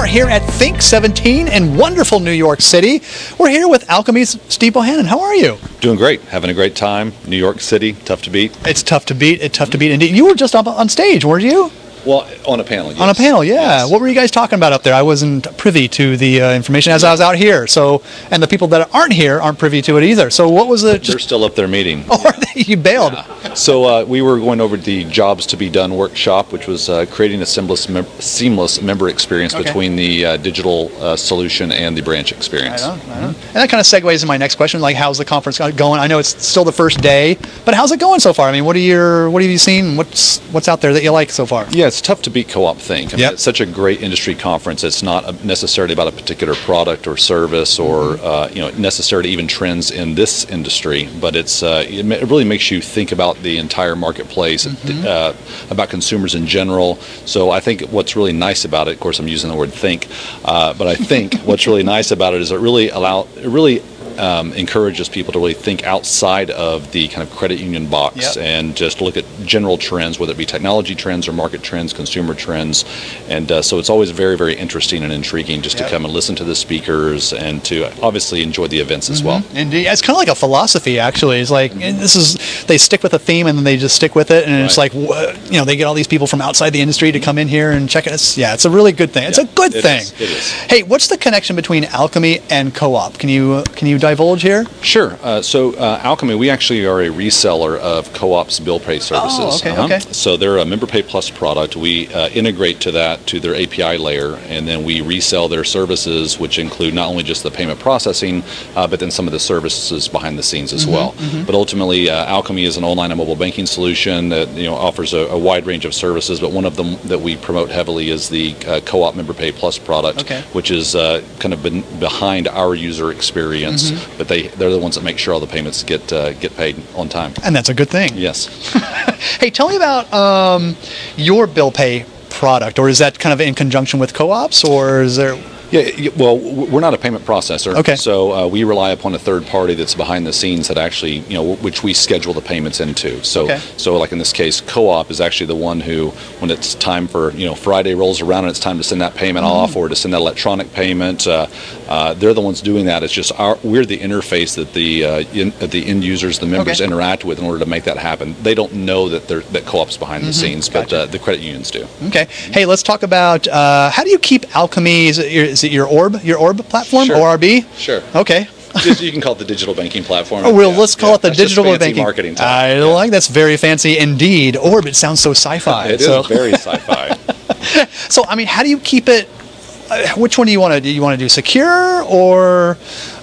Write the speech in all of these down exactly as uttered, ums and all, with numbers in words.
are here at Think seventeen in wonderful New York City. We're here with Alkami's Steve Bohannon. How are you? Doing great. Having a great time. New York City, tough to beat. It's tough to beat. It's tough to beat indeed. You were just up on stage, weren't you? Well, on a panel, yes. On a panel, yeah. Yes. What were you guys talking about up there? I wasn't privy to the uh, information as I was out here. So, and the people that aren't here aren't privy to it either. So, what was it? They're still up there meeting. Oh, are they? You bailed. Yeah. So uh, we were going over the Jobs to be Done workshop, which was uh, creating a seamless, mem- seamless member experience Okay. between the uh, digital uh, solution and the branch experience. I know, I know. And that kind of segues into my next question, like how's the conference going? I know it's still the first day, but how's it going so far? I mean, what are your, what have you seen? What's what's out there that you like so far? Yeah, it's tough to beat Co-op Think. I mean, Yep. It's such a great industry conference. It's not necessarily about a particular product or service or uh, you know necessarily even trends in this industry, but it's uh, it, ma- it really makes you think about the entire marketplace, Mm-hmm. uh, about consumers in general. So I think what's really nice about it, of course, I'm using the word think, uh, but I think what's really nice about it is it really allow it really. Um, encourages people to really think outside of the kind of credit union box Yep. and just look at general trends, whether it be technology trends or market trends, consumer trends. And uh, so it's always very, very interesting and intriguing just Yep. to come and listen to the speakers and to obviously enjoy the events as well. Indeed. It's kind of like a philosophy, actually. It's like, and this is, they stick with a theme and then they just stick with it. And it's like, Right. wha- you know, they get all these people from outside the industry to come in here and check it. It's, yeah, it's a really good thing. It's Yeah, a good it thing. is, it is. Hey, what's the connection between Alkami and Co-op? Can you, uh, can you divulge here? Sure. Uh, so uh, Alkami, we actually are a reseller of Co-op's bill pay services. Oh, okay, okay. So they're a Member Pay Plus product. We uh, integrate to that, to their A P I layer, and then we resell their services, which include not only just the payment processing, uh, but then some of the services behind the scenes as well. But ultimately, uh, Alkami is an online and mobile banking solution that you know offers a, a wide range of services, but one of them that we promote heavily is the uh, Co-op Member Pay Plus product, Okay. which is uh, kind of been behind our user experience, but they, they're the ones that make sure all the payments get uh, get paid on time. And that's a good thing. Yes. Hey, tell me about um, your bill pay product, or is that kind of in conjunction with Co-ops, or is there... Yeah, y- well, w- we're not a payment processor. Okay. So uh, we rely upon a third party that's behind the scenes that actually, you know, w- which we schedule the payments into. So, Okay. so like in this case, Co-op is actually the one who, when it's time for, you know, Friday rolls around and it's time to send that payment Mm-hmm. off or to send that electronic payment, uh, uh, they're the ones doing that. It's just our, we're the interface that the uh, in, that the end users, the members Okay. interact with in order to make that happen. They don't know that they're, that Co-op's behind the scenes, but Mm-hmm. Gotcha. uh, the credit unions do. Okay. Hey, let's talk about uh, how do you keep Alkami? Is it your, is it your Orb, your Orb platform, Sure. O R B? Sure. Okay. Just, you can call it the digital banking platform. Oh, well, Yeah, let's call yeah. it the That's just digital fancy banking. marketing talk. I Yeah. like that's very fancy indeed. Orb, it sounds so sci-fi. It is so, very sci-fi. so, I mean, how do you keep it? Uh, which one do you want to do? You want to do secure or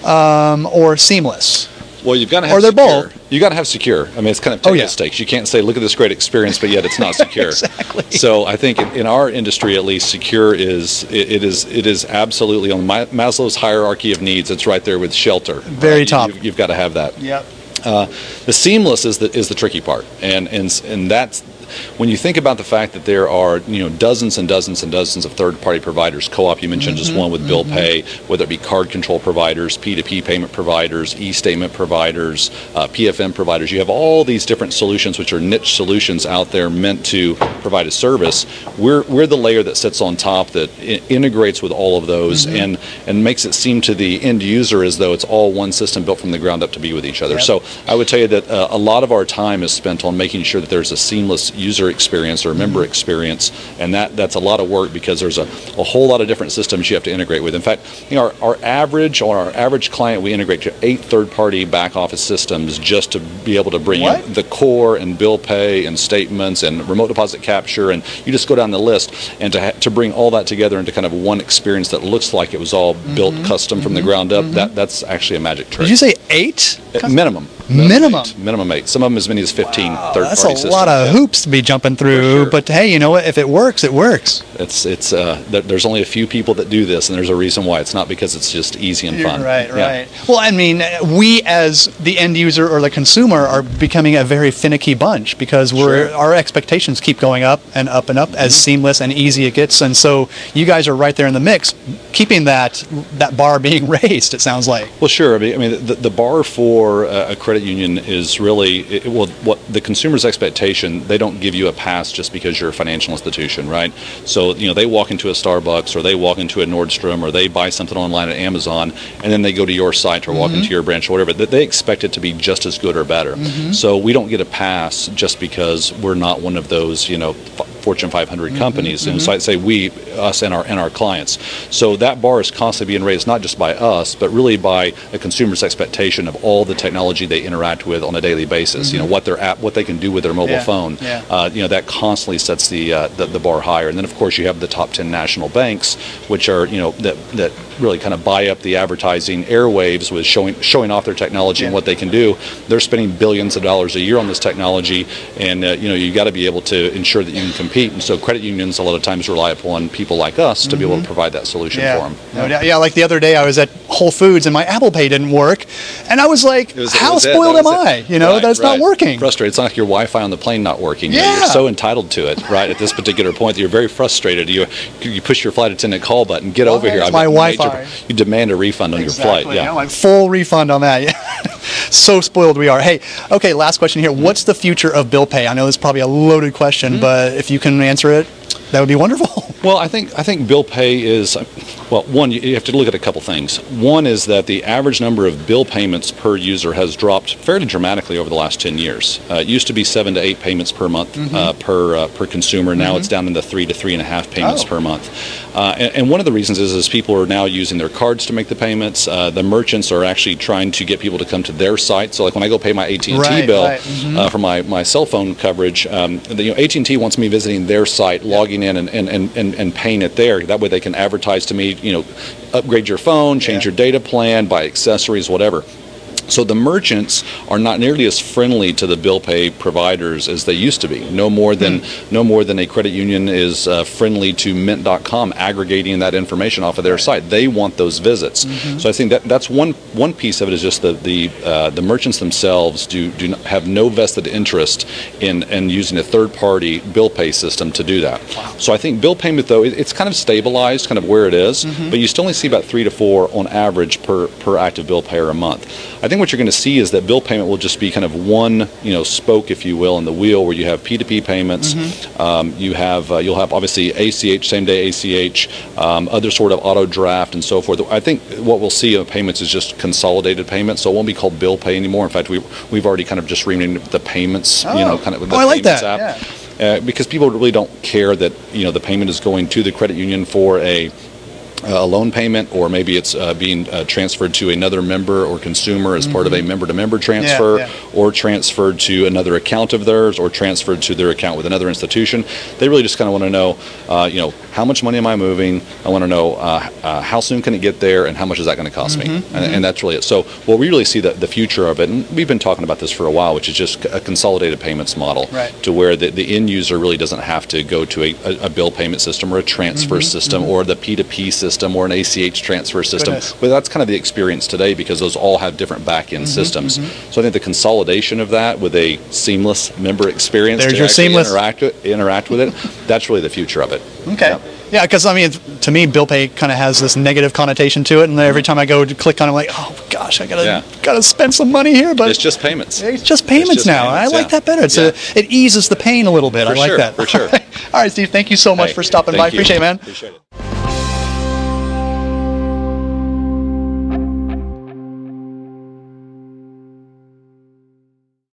um, or seamless? Well, you've got to have Or they're secure. both. You got to have secure. I mean, it's kind of Oh, table yeah. stakes. You can't say, "Look at this great experience," but yet it's not secure. Exactly. So I think in, in our industry, at least, secure is it, it is it is absolutely on Ma- Maslow's hierarchy of needs. It's right there with shelter. Very You- top. You've, you've got to have that. Yep. Uh, the seamless is the is the tricky part, and and and that's when you think about the fact that there are you know dozens and dozens and dozens of third-party providers. Co-op, you mentioned just one with bill pay, whether it be card control providers, P two P payment providers, e-statement providers, uh, P F M providers. You have all these different solutions, which are niche solutions out there meant to provide a service. We're we're the layer that sits on top that I- integrates with all of those and and makes it seem to the end user as though it's all one system built from the ground up to be with each other. Yep. So I would tell you that uh, a lot of our time is spent on making sure that there's a seamless user experience or member experience, and that that's a lot of work because there's a, a whole lot of different systems you have to integrate with. In fact, you know, our, our average or our average client, we integrate to eight third-party back office systems just to be able to bring What? in the core and bill pay and statements and remote deposit capture, and you just go down the list, and to ha- to bring all that together into kind of one experience that looks like it was all built custom from the ground up. That that's actually a magic trick. Did you say eight? Uh, minimum. Minimum. Eight. Minimum eight. Some of them as many as fifteen Wow, third-party that's a systems. lot of Yeah. hoops to be jumping through. sure. But hey, you know what? If it works, it works. It's it's uh, th- there's only a few people that do this, and there's a reason why. It's not because it's just easy and fun. Right, Yeah. right. Well, I mean, we as the end user or the consumer are becoming a very finicky bunch because we're Sure. our expectations keep going up and up and up as Mm-hmm. seamless and easy it gets. And so you guys are right there in the mix, keeping that that bar being raised. It sounds like. Well, sure. I mean, I mean the, the bar for uh, a credit union is really it, well, what the consumer's expectation. They don't don't give you a pass just because you're a financial institution, right? So, you know, they walk into a Starbucks or they walk into a Nordstrom or they buy something online at Amazon and then they go to your site or walk mm-hmm. into your branch or whatever, that they expect it to be just as good or better. Mm-hmm. So we don't get a pass just because we're not one of those, you know, Fortune five hundred mm-hmm. companies. Mm-hmm. And so I'd say we, us and our and our clients. So that bar is constantly being raised not just by us, but really by a consumer's expectation of all the technology they interact with on a daily basis. Mm-hmm. You know, what their app, what they can do with their mobile yeah. phone. Yeah. Uh, you know, that constantly sets the, uh, the the bar higher. And then of course you have the top ten national banks, which are, you know, that that really kind of buy up the advertising airwaves with showing showing off their technology yeah. and what they can do. They're spending billions of dollars a year on this technology, and uh, you know, you got to be able to ensure that you can compete. And so credit unions a lot of times rely upon people like us to mm-hmm. be able to provide that solution yeah. for them. No doubt. Yeah, like the other day I was at Whole Foods and my Apple Pay didn't work, and I was like, was, how spoiled am I? You know, right, that it's right. not working. Frustrated. It's not like your Wi-Fi on the plane not working. Yeah. You know, you're so entitled to it, right? At this particular point, that you're very frustrated. You you push your flight attendant call button, get well, over here. It's I've my major, Wi-Fi. You demand a refund on exactly. your flight. Yeah, you know, like full refund on that. Yeah. So spoiled we are. Hey, okay, last question here. Mm-hmm. What's the future of bill pay? I know it's probably a loaded question, mm-hmm. but if you can answer it, that would be wonderful. Well, I think I think bill pay is, well, one, you have to look at a couple things. One is that the average number of bill payments per user has dropped fairly dramatically over the last ten years. Uh, it used to be seven to eight payments per month mm-hmm. uh, per uh, per consumer. Now mm-hmm. it's down into three to three and a half payments oh. per month. Uh, and, and one of the reasons is, is people are now using their cards to make the payments. Uh, the merchants are actually trying to get people to come to their site. So, like when I go pay my A T and T right, bill right. Mm-hmm. uh, for my, my cell phone coverage, um, the, you know, A T and T wants me visiting their site, logging in and, and, and, and, and paying it there. That way they can advertise to me, you know, upgrade your phone, change yeah. your data plan, buy accessories, whatever. So the merchants are not nearly as friendly to the bill pay providers as they used to be. No more than mm. no more than a credit union is uh, friendly to Mint dot com aggregating that information off of their site. They want those visits. Mm-hmm. So I think that that's one one piece of it is just the the uh, the merchants themselves do do not have no vested interest in in using a third party bill pay system to do that. Wow. So I think bill payment though it, it's kind of stabilized, kind of where it is, mm-hmm. but you still only see about three to four on average per per active bill payer a month. I think what you're going to see is that bill payment will just be kind of one, you know, spoke, if you will, in the wheel where you have P two P payments. Mm-hmm. Um, you have uh, you'll have obviously A C H, same day A C H, um, other sort of auto draft and so forth. I think what we'll see in payments is just consolidated payments, so it won't be called bill pay anymore. In fact, we we've already kind of just renamed the payments, oh. you know, kind of the oh, I like payments that. app, yeah. uh, because people really don't care that you know the payment is going to the credit union for a. a loan payment, or maybe it's uh, being uh, transferred to another member or consumer as mm-hmm. part of a member-to-member transfer, yeah, yeah. or transferred to another account of theirs, or transferred to their account with another institution. They really just kind of want to know, uh, you know, how much money am I moving? I want to know uh, uh, how soon can it get there, and how much is that going to cost mm-hmm, me? Mm-hmm. And, and that's really it. So, well, we really see the, the future of it, and we've been talking about this for a while, which is just a consolidated payments model, right. to where the, the end user really doesn't have to go to a, a, a bill payment system or a transfer mm-hmm, system mm-hmm. or the P two P system or an A C H transfer system. Goodness. But that's kind of the experience today because those all have different back-end mm-hmm, systems. Mm-hmm. So I think the consolidation of that with a seamless member experience There's to your actually seamless. interact with, interact with it, that's really the future of it. Okay. Yeah. Yeah, because I mean, to me, bill pay kind of has this negative connotation to it, and every time I go to click on it, I'm like, oh gosh, I gotta yeah. gotta spend some money here. But it's just payments. It's just payments it's just now. Payments, I like yeah. that better. It's yeah. a, it eases the pain a little bit. For I like sure, that. For sure. All right, Steve. Thank you so much hey, for stopping thank by. You. Appreciate it, man. Appreciate it.